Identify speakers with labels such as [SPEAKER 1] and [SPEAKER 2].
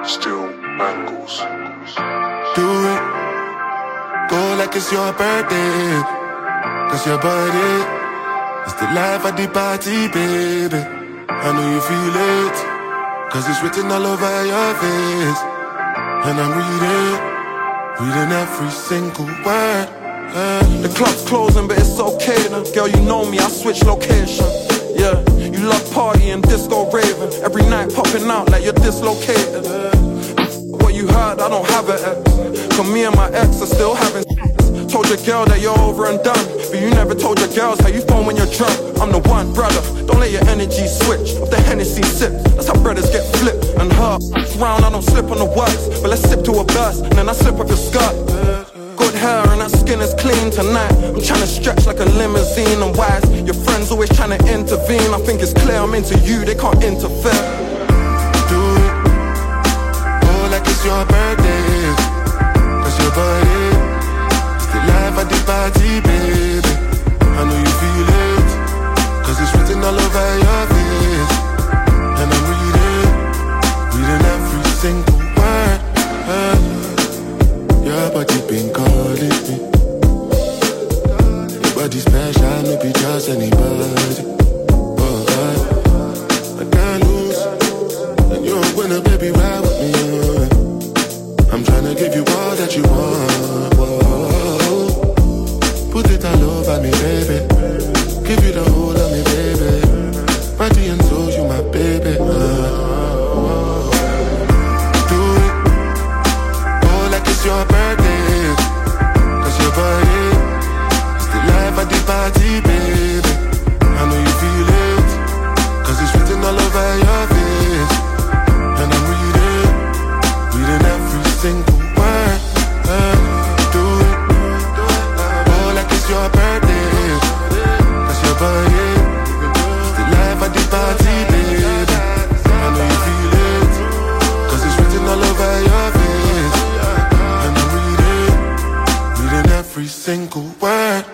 [SPEAKER 1] Still bangles.
[SPEAKER 2] Do it, go like it's your birthday, 'cause your body is the life of the party, baby. I know you feel it, 'cause it's written all over your face. And I'm reading every single word.
[SPEAKER 3] The club's closing, but it's okay now. Girl, you know me, I switch location. Yeah, you love partying, disco raving. Every night popping out like you're dislocated. What you heard, I don't have it. Cause me and my ex are still having sex. Told your girl that you're over and done, but you never told your girls how you phone when you're drunk. I'm the one, brother, don't let your energy switch. If the Hennessy sip, that's how brothers get flipped. And her, round, I don't slip on the words, but let's sip to a burst, and then I slip up your skirt. Good hair and that skin is clean tonight. I'm trying to stretch like a limousine and wise. Your friends always trying to intervene. I think it's clear I'm into you, they can't interfere.
[SPEAKER 2] Do it, go like it's your birthday, 'cause your body is the life of the party, baby. I know you feel it, 'cause it's written all over your face. And I'm reading every single word. Your body been calling me. Your body special, no be just anybody. Oh God, I can't lose. And you're a winner, baby, ride with me. I'm tryna give you all that you want. Whoa. Put it all over me, baby. Give you the whole of me, baby. Body and soul, you my baby. Do it, go like it's your birthday, 'cause your body is the life of the party, baby. I know you feel it, 'cause it's written all over your face. And I'm reading every single word. Do it, go like it's your birthday, 'cause your body is the life of the party, baby. I know you feel it, 'cause it's written all over your face. And I'm reading every single word.